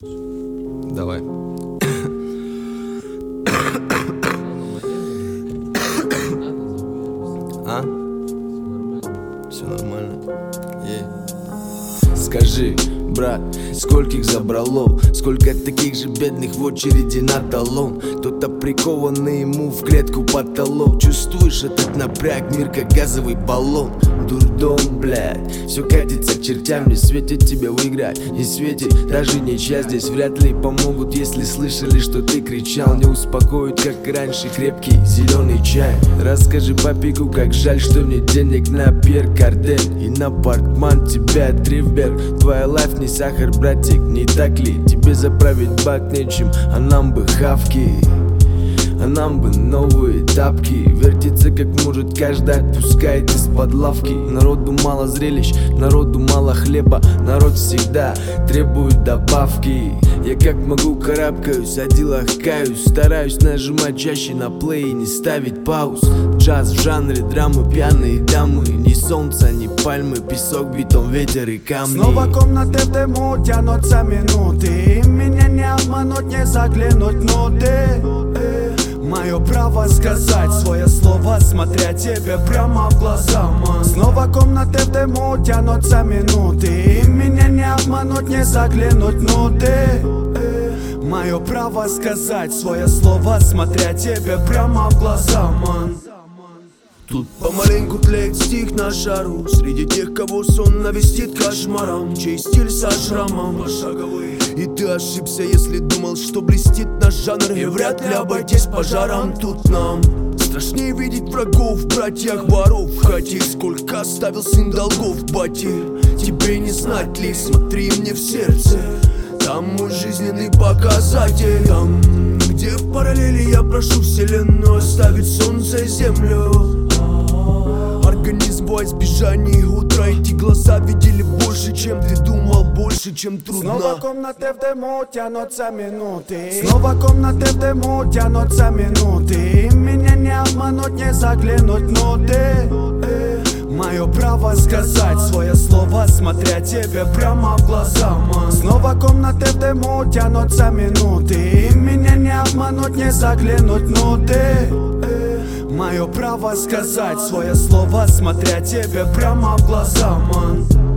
Давай. А? Все нормально? Скажи, брат, скольких забрало, сколько таких же бедных в очереди на талон. Кто-то прикованный ему в клетку потолок. Чувствуешь этот напряг, мир как газовый баллон. Дурдом, блядь, все катится к чертям. Не светит тебе выиграть, не светит даже ничья. Здесь вряд ли помогут, если слышали, что ты кричал. Не успокоит, как раньше, крепкий зеленый чай. Расскажи папику, как жаль, что нет денег на перкардель и на портман тебя Дрифберг. Твоя лайф не сахар, братик, не так ли? Тебе заправить бак нечем, а нам бы хавки, а нам бы новые тапки. Вертится как может каждый, отпускает из-под лавки. Народу мало зрелищ, народу мало хлеба. Народ всегда требует добавки. Я как могу карабкаюсь, о делах каюсь. Стараюсь нажимать чаще на плей и не ставить пауз. Джаз в жанре драмы, пьяные дамы. Ни солнца, ни пальмы, песок, бетон, ветер и камни. Снова комнаты в дыму, тянутся минуты. Меня не обмануть, не заглянуть внутрь. Мое право сказать свое слово, смотря тебе прямо в глаза, ман. Снова комнаты в дыму, тянутся минуты. Меня не обмануть, не заглянуть внутрь. Мое право сказать свое слово, смотря тебе прямо в глаза, ман. Тут помаленьку тлеет стих на жару. Среди тех, кого сон навестит кошмаром, чей стиль со шрамом пошаговый. И ты ошибся, если думал, что блестит наш жанр. И вряд ли обойтись пожаром. Тут нам страшнее видеть врагов в братьях воров. Хотя сколько оставил сын долгов, бати. Тебе не знать ли, смотри мне в сердце. Там мой жизненный показатель. Там, где в параллели я прошу вселенную оставить солнце и землю. Организм во избежании утра. Эти глаза видели больше, чем ты думал, больше, чем трудно. Снова комнаты в дыму, тянутся минуты. Снова комнаты в дыму, тянутся минуты. Меня не обмануть, не заглянуть внутрь. Мое право сказать свое слово, смотря тебе прямо в глаза, ман. Снова комнаты в дыму, тянутся минуты. Меня не обмануть, не заглянуть внутрь. Мое право сказать свое слово, смотря тебе прямо в глаза, ман.